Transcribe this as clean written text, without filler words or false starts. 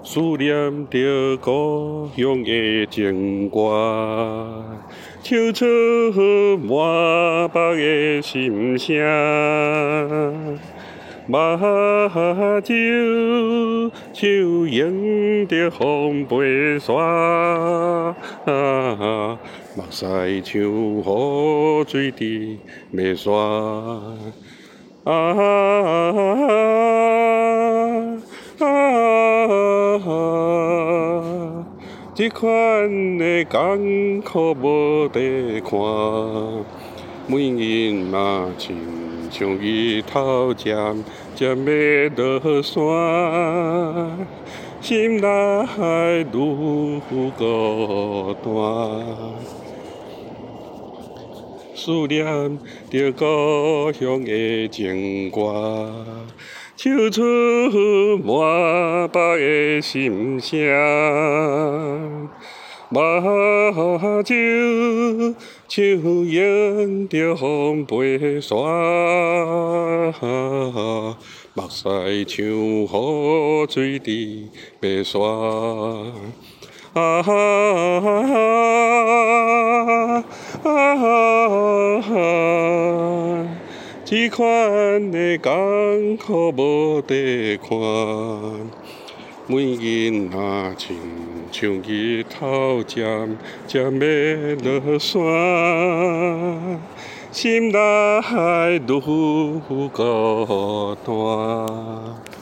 思念着故乡的情歌，唱出满腹的心声。目睭手迎着风飞沙，目屎像雨水伫袂煞。这款的艰苦无地看，每日嘛亲像日头渐渐要落山，心内愈孤单。思念着故乡的情歌，唱出满腹的心声。目睭像迎着风飞沙，目屎像雨水伫袂煞。这款的艰苦无地看，每日若亲像日头渐渐要落山，心内愈孤单。